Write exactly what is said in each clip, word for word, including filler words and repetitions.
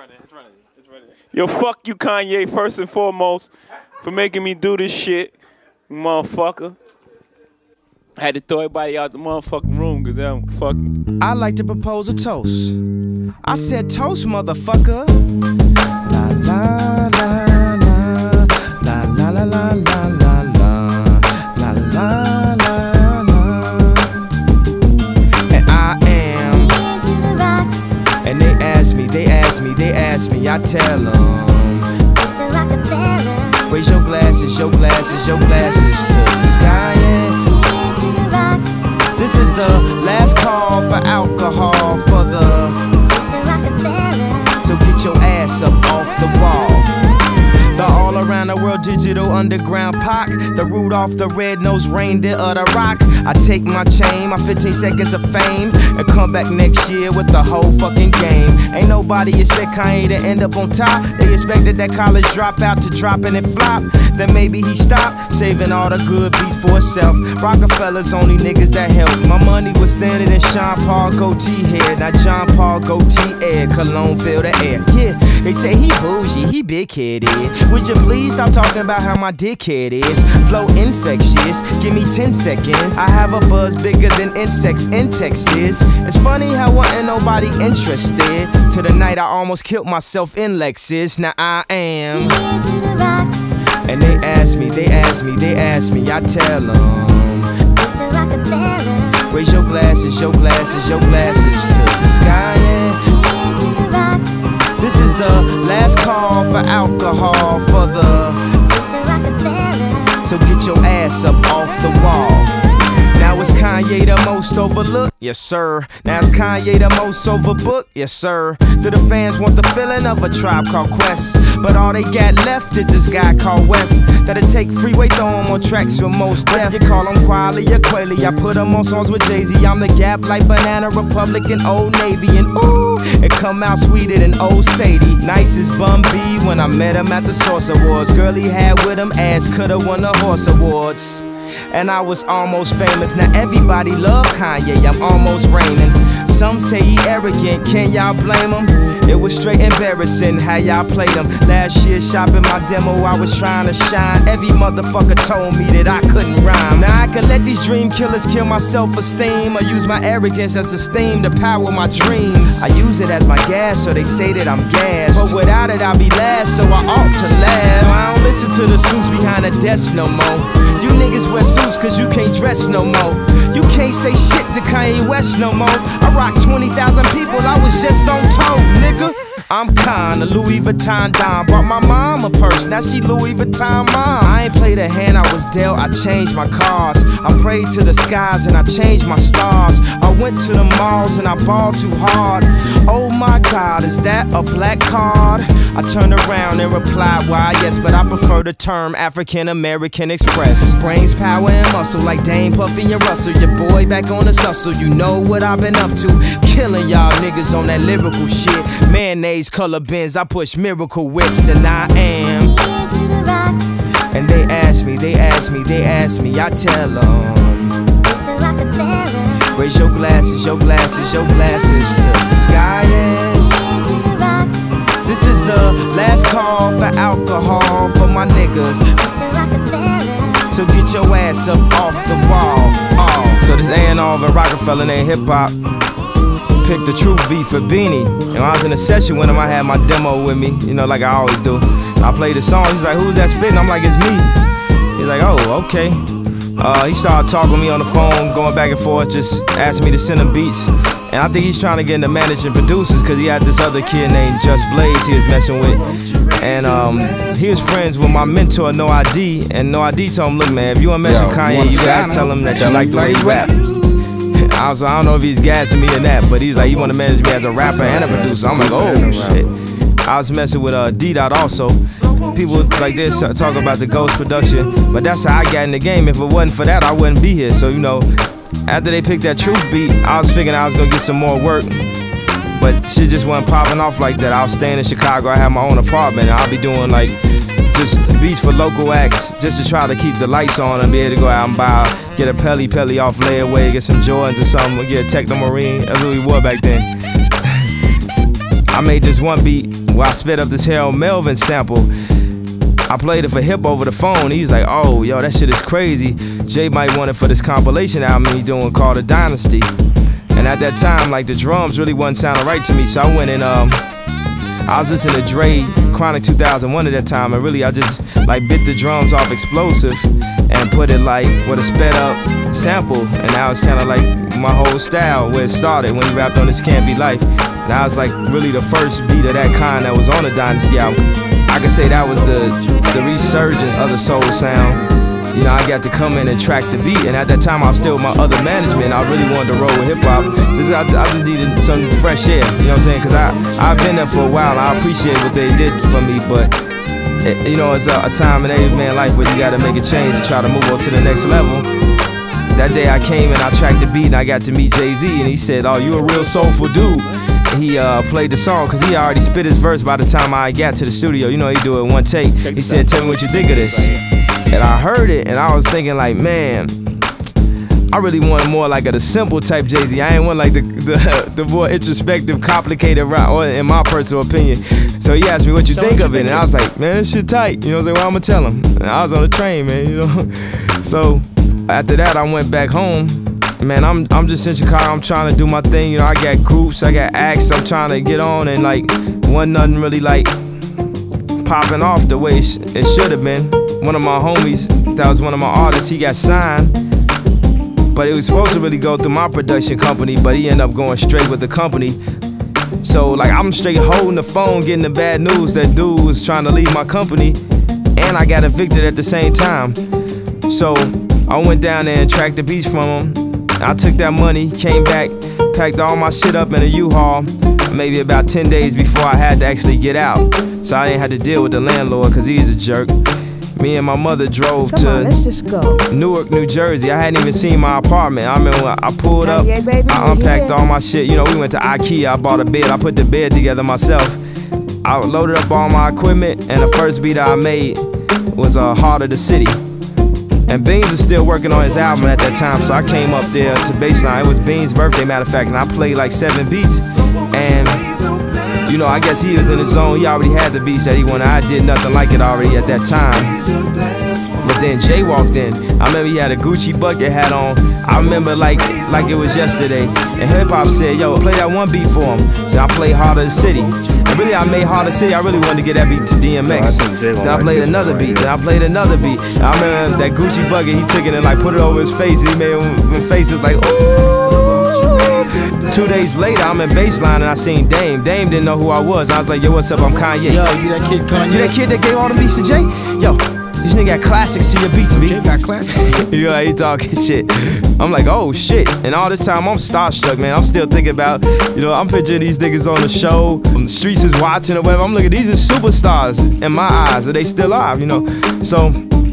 running, it's running, it's running. Yo, fuck you, Kanye, first and foremost, for making me do this shit, motherfucker. I had to throw everybody out the motherfucking room because I'm fucking. I'd like to propose a toast. I said toast, motherfucker. La la la la la la la la la la la la la la. And I am. And they ask me, they ask me, they ask me, I tell them. Raise your glasses, your glasses, your glasses to the sky, yeah. This is the last call for alcohol for the. So get your ass up off the wall. The all around the world digital underground Pac, the Rudolph the red-nosed reindeer of the rock. I take my chain, my fifteen seconds of fame, and come back next year with the whole fucking game. Ain't nobody expect Kanye to end up on top. They expected that college dropout to drop and it flop. Then maybe he stopped, saving all the good beats for himself. Rockefeller's only niggas that help. My money was thinner than Sean Paul goatee head. Now John Paul goatee air, cologne fill the air. Yeah, they say he bougie, he big-headed. Would you please stop talking about how my dickhead is? Flow infectious, give me ten seconds. I have a buzz bigger than insects in Texas. It's funny how wasn't nobody interested. To the night I almost killed myself in Lexus. Now I am. And they ask me, they ask me, they ask me, I tell them. Raise your glasses, your glasses, your glasses to the sky, yeah. This is the last call for alcohol for the. So get your ass up off the wall. Now is Kanye the most overlooked? Yes, sir. Now is Kanye the most overbooked? Yes, sir. Do the fans want the feeling of a Tribe Called Quest? But all they got left is this guy called West. That'll take freeway, throw him on tracks with most death. You call him Quali or Quayle, I put him on songs with Jay-Z. I'm the Gap like Banana Republic and Old Navy. And ooh, it come out sweeter than Old Sadie. Nice as Bun B when I met him at the Source Awards. Girl he had with him ass coulda won the Horse Awards. And I was almost famous. Now everybody love Kanye, I'm almost reigning. Some say he arrogant, can y'all blame him? It was straight embarrassing how y'all played him. Last year shopping my demo, I was trying to shine. Every motherfucker told me that I couldn't rhyme. Now I can let these dream killers kill my self-esteem, or use my arrogance as a steam to power my dreams. I use it as my gas, so they say that I'm gassed. But without it I'll be last, so I ought to last. So I don't listen to the suits behind the desk no more. You niggas wear suits cause you can't dress no more. You can't say shit to Kanye West no more. I rock twenty thousand people, I was just on tour, nigga. I'm kinda Louis Vuitton Don. Bought my mom a purse, now she Louis Vuitton mom. I ain't played a hand I was dealt, I changed my cards. I prayed to the skies and I changed my stars. I went to the malls and I balled too hard. Oh my God, is that a black card? I turned around and replied, why yes, but I prefer the term African American Express. Brains, power, and muscle like Dame, Puffy, and Russell. Your boy back on his hustle, you know what I've been up to. Killing y'all niggas on that lyrical shit. Mayonnaise color bins, I push miracle whips, and I am. And they ask me, they ask me, they ask me, I tell them. Raise your glasses, your glasses, your glasses to the sky, yeah. This is the last call for alcohol for my niggas. So get your ass up off the wall. Oh. So this A and R of Rockefeller named Hip Hop picked the Truth Beat for Beanie. And when I was in a session with him, I had my demo with me, you know, like I always do. I played the song, he's like, who's that spitting? I'm like, it's me. He's like, oh, okay. Uh, he started talking to me on the phone, going back and forth, just asking me to send him beats. And I think he's trying to get into managing producers because he had this other kid named Just Blaze he was messing with. And um, he was friends with my mentor, No I D. And No I D told him, look man, if you want to mess with Kanye, you gotta tell him that you like the way he rap. I was like, I don't know if he's gassing me or that, but he's like, he want to manage me as a rapper and a producer. I'm like, oh shit. I was messing with uh, D-Dot also. People like this talk about the Ghost production, but that's how I got in the game. If it wasn't for that, I wouldn't be here. So, you know, after they picked that Truth Beat, I was figuring I was gonna get some more work. But shit just wasn't popping off like that. I was staying in Chicago, I had my own apartment, and I'll be doing like just beats for local acts just to try to keep the lights on and be able to go out and buy, get a Pelly Pelly off layaway, get some Jordans or something, get a Techno Marine. That's what we wore back then. I made this one beat where I sped up this Harold Melvin sample. I played it for Hip over the phone. He's like, oh, yo, that shit is crazy. Jay might want it for this compilation album he doing called The Dynasty. And at that time, like, the drums really wasn't sounding right to me, so I went and, um, I was listening to Dre, Chronic two thousand one at that time, and really I just, like, bit the drums off Explosive and put it, like, with a sped up sample, and now it's kind of like my whole style where it started when he rapped on This Can't Be Life. And that was, like, really the first beat of that kind that was on the Dynasty album. I could say that was the, the resurgence of the soul sound. You know, I got to come in and track the beat, and at that time I was still with my other management. I really wanted to roll with hip-hop. Just, I, I just needed some fresh air, you know what I'm saying? Because I, I've been there for a while, and I appreciate what they did for me, but, it, you know, it's a, a time in every man's life where you got to make a change to try to move on to the next level. That day I came and I tracked the beat, and I got to meet Jay-Z, and he said, oh, you a real soulful dude. He uh, played the song because he already spit his verse by the time I got to the studio. You know, he do it in one take. He said, tell me what you think of this. And I heard it, and I was thinking like, man, I really wanted more like a the simple type Jay-Z. I ain't want like the, the the more introspective, complicated rap, or in my personal opinion. So he asked me what you so think what of you it, and I was like, man, this shit tight. You know what I'm saying? Well, I'm gonna tell him. And I was on the train, man. You know. So after that, I went back home. Man, I'm I'm just in Chicago. I'm trying to do my thing. You know, I got groups, I got acts. I'm trying to get on, and like, wasn't nothing really like popping off the way it, sh it should have been. One of my homies, that was one of my artists, he got signed, but it was supposed to really go through my production company, but he ended up going straight with the company. So like, I'm straight holding the phone, getting the bad news that dude was trying to leave my company, and I got evicted at the same time. So I went down there and tracked the beats from him. I took that money, came back, packed all my shit up in a U-Haul, maybe about ten days before I had to actually get out. So I didn't have to deal with the landlord, cause he's a jerk. Me and my mother drove Come to on, let's just go. Newark, New Jersey. I hadn't even seen my apartment. I remember when I pulled up, yeah, baby, I unpacked yeah. all my shit. You know, we went to IKEA, I bought a bed, I put the bed together myself. I loaded up all my equipment, and the first beat I made was uh, Heart of the City. And Beans was still working on his album at that time, so I came up there to Baseline. It was Beans' birthday, matter of fact, and I played like seven beats. And, you know, I guess he was in his zone. He already had the beats that he wanted. I did nothing like it already at that time. But then Jay walked in. I remember he had a Gucci bucket hat on. I remember like like it was yesterday. And Hip Hop said, yo, play that one beat for him. So I played Heart of the City. And really, I made Heart of the City. I really wanted to get that beat to D M X. Oh, I then I played another beat. Then I played another beat. And I remember that Gucci bucket, he took it and like put it over his face. And he made him faces like, ooh. Two days later, I'm in Baseline and I seen Dame. Dame didn't know who I was. I was like, yo, what's up? I'm Kanye. Yo, you that kid Kanye? You that kid that gave all the beats to Jay? Yo, this nigga got classics to your beats, B. Jay got classics. You know, he talking shit. I'm like, oh shit. And all this time I'm starstruck, man. I'm still thinking about, you know, I'm picturing these niggas on the show. The streets is watching or whatever. I'm looking, these are superstars in my eyes. Are they still alive, you know? So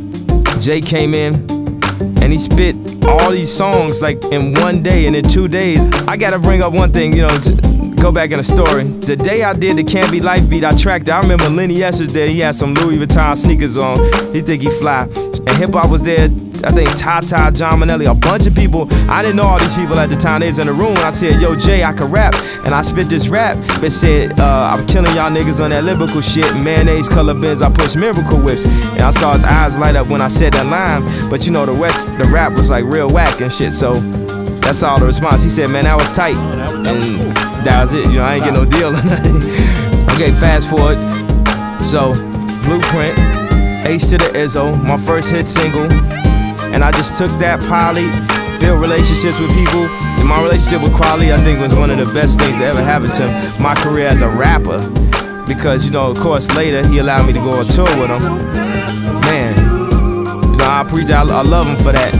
Jay came in and he spit all these songs like in one day and in two days. I gotta bring up one thing, you know, to go back in the story. The day I did the Can't Be Life beat, I tracked it. I remember Lenny S was there. He had some Louis Vuitton sneakers on. He think he fly. And Hip Hop was there. I think Tata, John Manelli, a bunch of people. I didn't know all these people at the time. They was in the room and I said, yo, Jay, I could rap. And I spit this rap that said, uh, I'm killing y'all niggas on that lyrical shit. Mayonnaise color bins, I push miracle whips. And I saw his eyes light up when I said that line. But you know, the rest, the rap was like real whack and shit. So that's all the response. He said, man, that was tight. And that was it. You know, I ain't get no deal or nothing. Okay, fast forward. So, Blueprint, H to the Izzo, my first hit single. And I just took that poly, built relationships with people. And my relationship with Kweli, I think, was one of the best things that ever happened to my career as a rapper. Because, you know, of course, later, he allowed me to go on tour with him. Man, you know, I appreciate, I, I love him for that.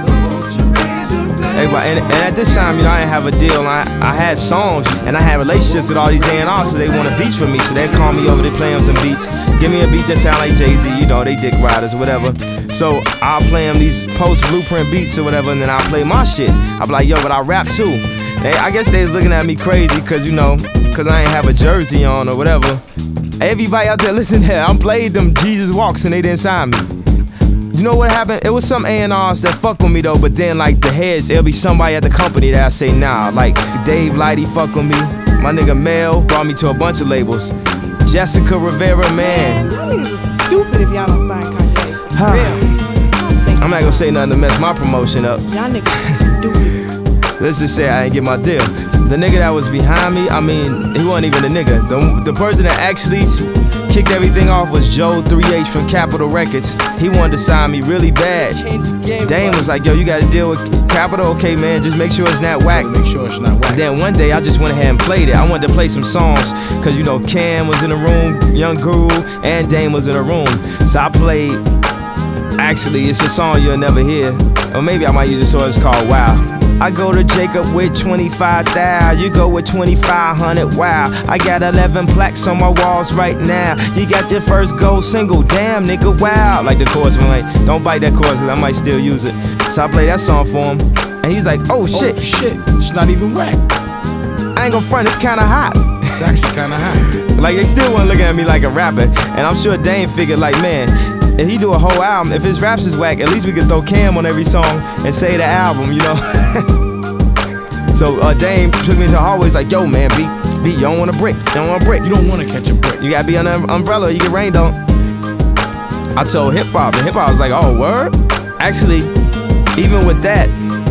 Everybody, and, and at this time, you know, I didn't have a deal. And I, I had songs, and I had relationships with all these A and Rs, so they wanted beats from me. So they'd call me over, they play them some beats. Give me a beat that sound like Jay-Z, you know, they dick riders or whatever. So I'll play them these post-Blueprint beats or whatever, and then I'll play my shit. I'll be like, yo, but I rap too. And I guess they was looking at me crazy, cause, you know, cause I ain't have a jersey on or whatever. Everybody out there, listen here, I played them Jesus Walks and they didn't sign me. You know what happened? It was some A and Rs that fuck with me though, but then like the heads, it'll be somebody at the company that I say nah. Like Dave Lighty fuck with me. My nigga Mel brought me to a bunch of labels. Jessica Rivera, man. Man, y'all niggas are stupid if y'all don't sign Kanye. For real. I'm not gonna say nothing to mess my promotion up. Y'all niggas are stupid. Let's just say I ain't get my deal. The nigga that was behind me, I mean, he wasn't even a nigga. The, the person that actually kicked everything off was Joe three H from Capitol Records. He wanted to sign me really bad. Dame was like, yo, you gotta deal with Capitol? Okay, man, just make sure it's not whack. Make sure it's not whack. And then one day I just went ahead and played it. I wanted to play some songs, cause you know Cam was in the room, Young Guru, and Dame was in the room. So I played, actually, it's a song you'll never hear. Or maybe I might use it so it's called Wow. I go to Jacob with twenty-five thousand, you go with twenty-five hundred, wow. I got eleven plaques on my walls right now. You got your first gold single, damn nigga, wow. Like the chorus, I'm like, don't bite that chorus cause I might still use it. So I play that song for him, and he's like, oh shit. Oh shit, it's not even whack. I ain't gonna front, it's kinda hot. It's actually kinda hot. Like they still wasn't looking at me like a rapper. And I'm sure Dame figured like, man, if he do a whole album, if his raps is whack, at least we could throw Cam on every song and say the album, you know? So uh, Dame took me to the hallway, he's like, yo man, B, B, you don't want a brick, you don't want a brick. You don't want to catch a brick. You gotta be under an umbrella, you get rained on. I told Hip Hop, and Hip Hop was like, oh, word? Actually, even with that,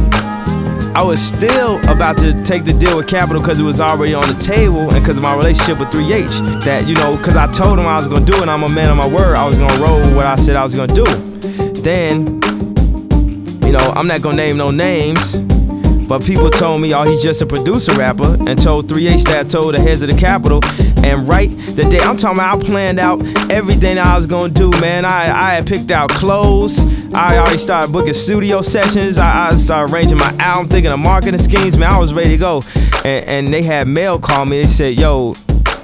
I was still about to take the deal with Capitol because it was already on the table and because of my relationship with three H. That, you know, because I told him I was going to do it and I'm a man of my word. I was going to roll with what I said I was going to do. Then, you know, I'm not going to name no names, but people told me, oh, he's just a producer rapper, and told three H that I told the heads of the Capitol. And right the day, I'm talking about I planned out everything I was gonna do, man. I, I had picked out clothes. I already started booking studio sessions. I, I started arranging my album, thinking of marketing schemes, man. I was ready to go. And, and they had mail call me. They said, yo,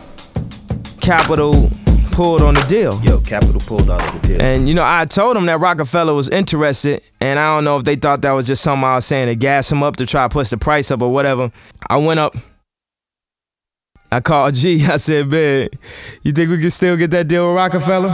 Capitol pulled on the deal. Yo, Capitol pulled out of the deal. And you know, I told them that Rockefeller was interested, and I don't know if they thought that was just something I was saying to gas him up to try to push the price up or whatever. I went up, I called G, I said, man, you think we can still get that deal with Rockefeller?